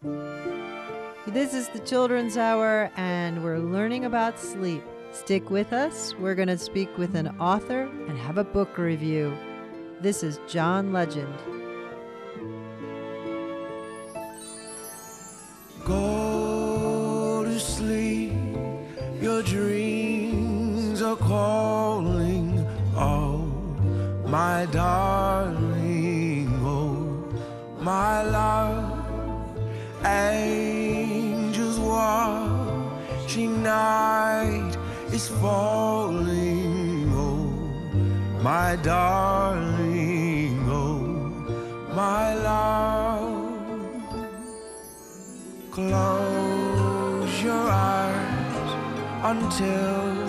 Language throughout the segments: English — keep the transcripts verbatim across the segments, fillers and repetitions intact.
This is the Children's Hour, and we're learning about sleep. Stick with us. We're going to speak with an author and have a book review. This is John Legend. Go to sleep, your dreams are calling. Oh, my darling, oh, my love. Angels watching, night is falling. Oh, my darling, oh, my love. Close your eyes until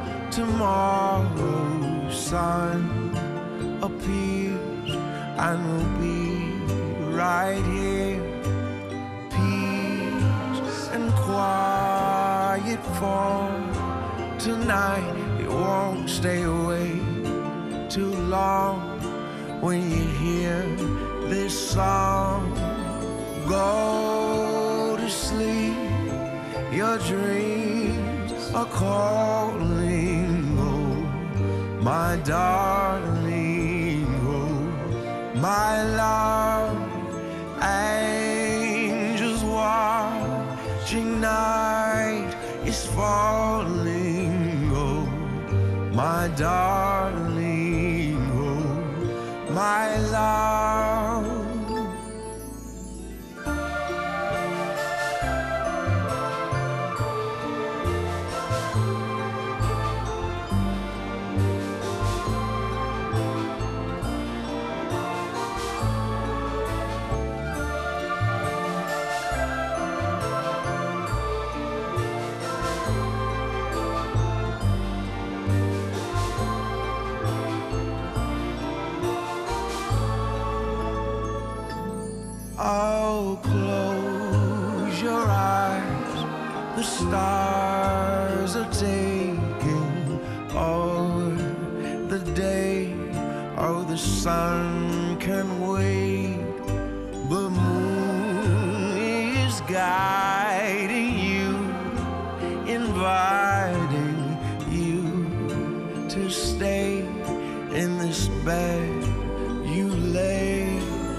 tomorrow's sun appears, and we'll be right here. And quiet for tonight. It won't stay away too long. When you hear this song, go to sleep. Your dreams are calling. Oh, my darling, oh, my love. Angels watching, night is falling. Oh, my darling, oh, my love. Oh, close your eyes. The stars are taking over the day. Oh, the sun can wait. The moon is guiding you, inviting you to stay in this bed you lay.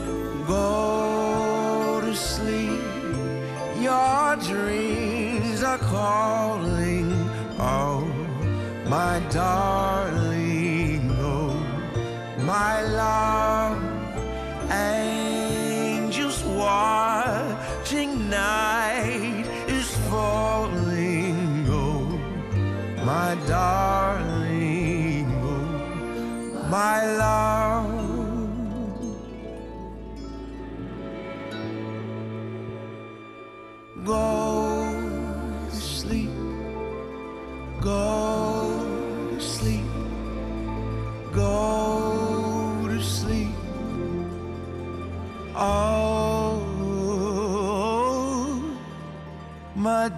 Go to sleep, your dreams are calling. Oh, my darling, oh, my love. Angels watching, night is falling. Oh, my darling, oh, my love. Go to sleep, go to sleep, go to sleep. Oh, my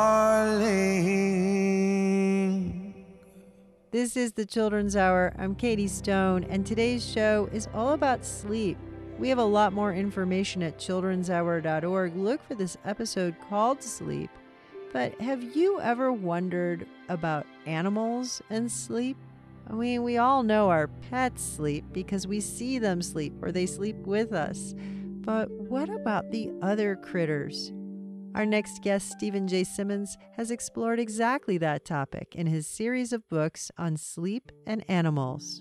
darling. This is the Children's Hour. I'm Katie Stone, and today's show is all about sleep. We have a lot more information at children's hour dot org. Look for this episode called Sleep. But have you ever wondered about animals and sleep? I mean, we all know our pets sleep because we see them sleep or they sleep with us. But what about the other critters? Our next guest, Stephen J. Simmons, has explored exactly that topic in his series of books on sleep and animals.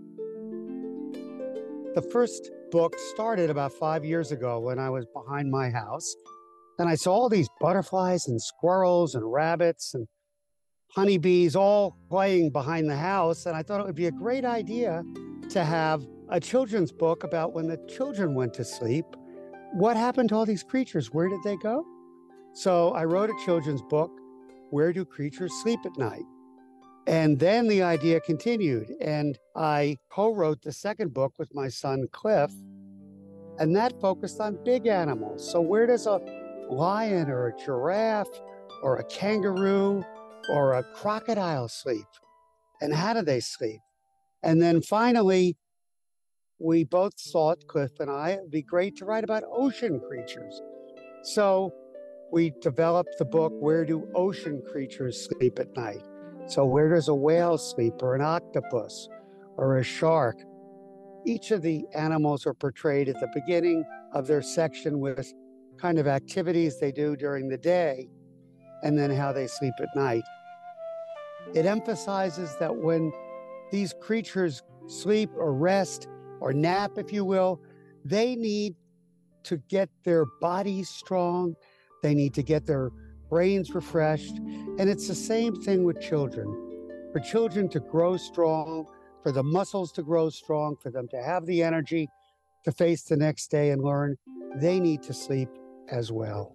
The first book started about five years ago when I was behind my house, and I saw all these butterflies and squirrels and rabbits and honeybees all playing behind the house, and I thought it would be a great idea to have a children's book about when the children went to sleep. What happened to all these creatures? Where did they go? So I wrote a children's book, Where Do Creatures Sleep at Night? And then the idea continued, and I co-wrote the second book with my son, Cliff, and that focused on big animals. So where does a lion or a giraffe or a kangaroo or a crocodile sleep? And how do they sleep? And then finally, we both thought, Cliff and I, it would be great to write about ocean creatures. So we developed the book, Where Do Ocean Creatures Sleep at Night? So where does a whale sleep, or an octopus, or a shark? Each of the animals are portrayed at the beginning of their section with kind of activities they do during the day and then how they sleep at night. It emphasizes that when these creatures sleep or rest or nap, if you will, they need to get their bodies strong. They need to get their brains refreshed. And it's the same thing with children. For children to grow strong, for the muscles to grow strong, for them to have the energy to face the next day and learn, they need to sleep as well.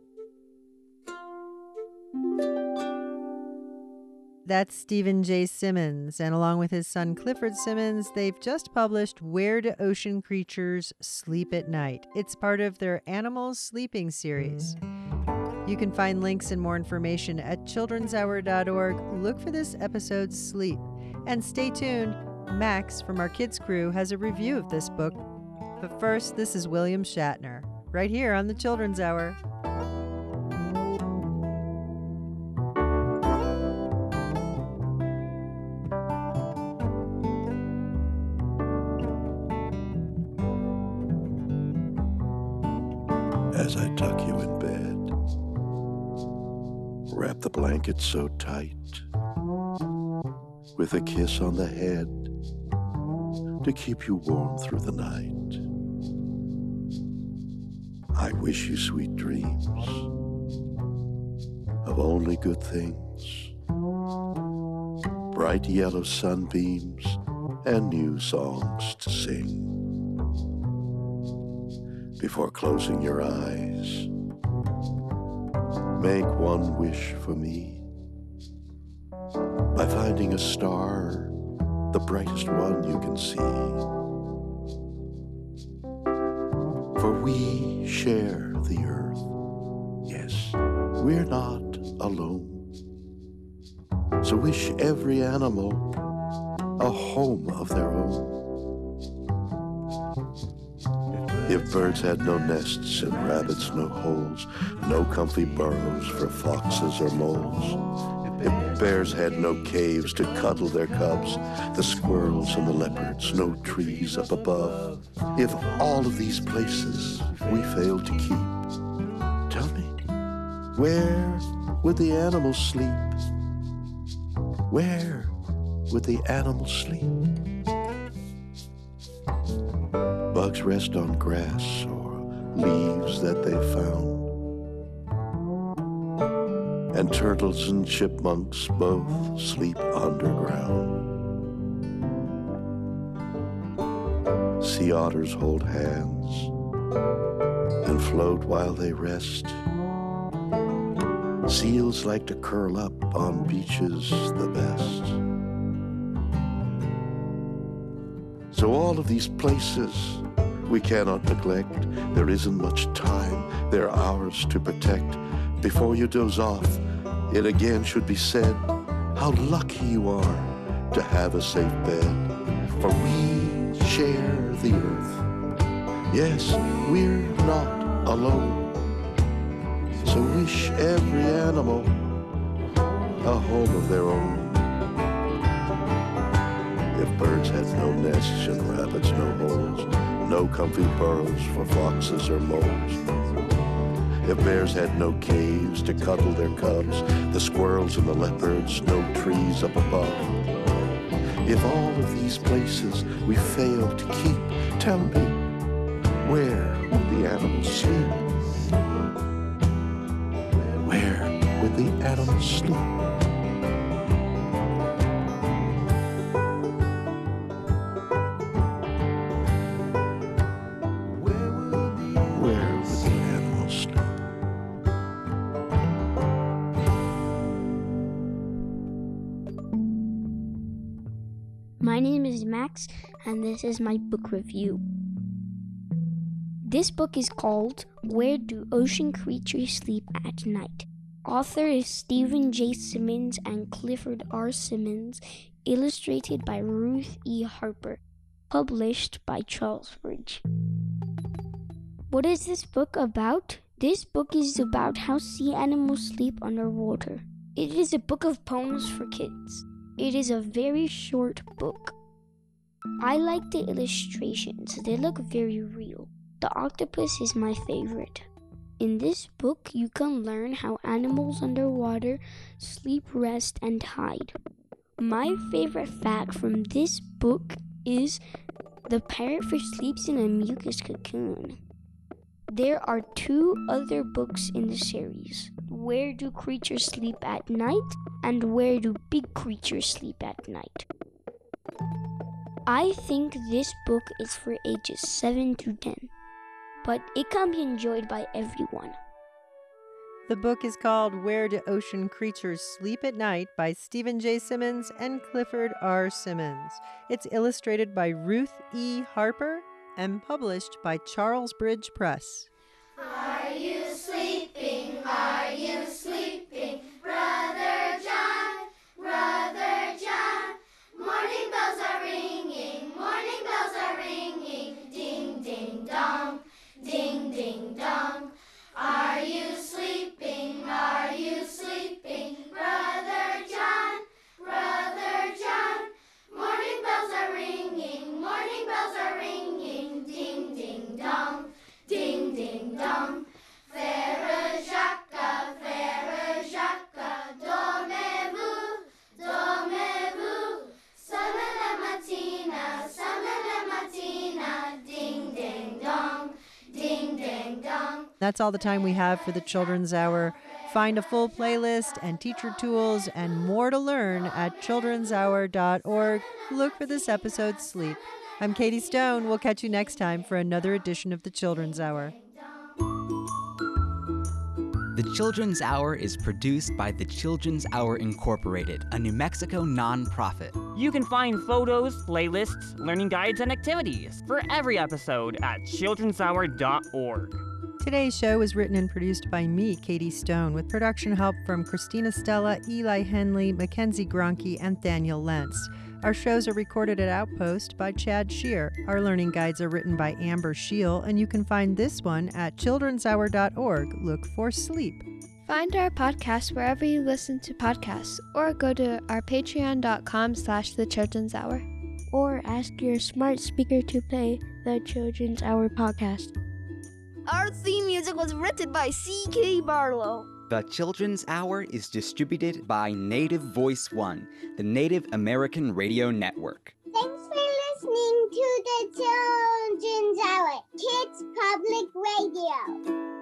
That's Stephen J. Simmons, and along with his son Clifford Simmons, they've just published Where Do Ocean Creatures Sleep at Night? It's part of their Animals Sleeping series. You can find links and more information at children's hour dot org. Look for this episode's Sleep. And stay tuned, Max from our kids crew has a review of this book. But first, this is William Shatner, right here on the Children's Hour. As I tuck you in bed, wrap the blanket so tight, with a kiss on the head to keep you warm through the night. I wish you sweet dreams of only good things, bright yellow sunbeams and new songs to sing. Before closing your eyes, make one wish for me by finding a star, the brightest one you can see. For we share the earth. Yes, we're not alone. So wish every animal a home of their own. If birds had no nests and rabbits no holes, no comfy burrows for foxes or moles, if bears had no caves to cuddle their cubs, the squirrels and the leopards no trees up above, if all of these places we failed to keep, tell me, where would the animals sleep? Where would the animals sleep? Bugs rest on grass or leaves that they found, and turtles and chipmunks both sleep underground. Sea otters hold hands and float while they rest. Seals like to curl up on beaches the best. So all of these places we cannot neglect. There isn't much time, they're ours to protect. Before you doze off, it again should be said how lucky you are to have a safe bed. For we share the earth. Yes, we're not alone. So wish every animal a home of their own. If birds had no nests and rabbits no holes, no comfy burrows for foxes or moles, if bears had no caves to cuddle their cubs, the squirrels and the leopards no trees up above, if all of these places we failed to keep, tell me, where would the animals sleep? Where would the animals sleep? My name is Max, and this is my book review. This book is called Where Do Ocean Creatures Sleep at Night? Author is Stephen J. Simmons and Clifford R. Simmons, illustrated by Ruth E. Harper, published by Charles Ridge. What is this book about? This book is about how sea animals sleep underwater. It is a book of poems for kids. It is a very short book. I like the illustrations. They look very real. The octopus is my favorite. In this book, you can learn how animals underwater sleep, rest, and hide. My favorite fact from this book is the parrotfish sleeps in a mucus cocoon. There are two other books in the series. Where Do Creatures Sleep at Night? And Where Do Big Creatures Sleep at Night? I think this book is for ages seven to ten. But it can be enjoyed by everyone. The book is called Where Do Ocean Creatures Sleep at Night by Stephen J. Simmons and Clifford R. Simmons. It's illustrated by Ruth E. Harper and published by Charles Bridge Press. Are you sleeping? Are you sleeping? Brother John, Brother John. Morning bells are ringing, morning bells are ringing. Ding, ding, dong. Ding, ding, dong. Are you sleeping? Are you sleeping? Brother John, Brother John. Morning bells are ringing, morning bells are ringing. Ding, ding, dong. Ding, ding, dong. Frère Jacques, Frère Jacques, dormez-vous, dormez-vous. Sonne la mattina, sonne la mattina. Ding, ding, dong. Ding, ding, dong. That's all the time we have for the Children's Hour. Find a full playlist and teacher tools and more to learn at children's hour dot org. Look for this episode's Sleep. I'm Katie Stone. We'll catch you next time for another edition of the Children's Hour. The Children's Hour is produced by the Children's Hour Incorporated, a New Mexico nonprofit. You can find photos, playlists, learning guides, and activities for every episode at children's hour dot org. Today's show was written and produced by me, Katie Stone, with production help from Christina Stella, Eli Henley, Mackenzie Gronke, and Daniel Lentz. Our shows are recorded at Outpost by Chad Shear. Our learning guides are written by Amber Scheel, and you can find this one at children's hour dot org. Look for Sleep. Find our podcast wherever you listen to podcasts, or go to our patreon dot com slash the Children's Hour. Or ask your smart speaker to play the Children's Hour podcast. Our theme music was written by C K Barlow. The Children's Hour is distributed by Native Voice One, the Native American Radio Network. Thanks for listening to the Children's Hour, Kids Public Radio.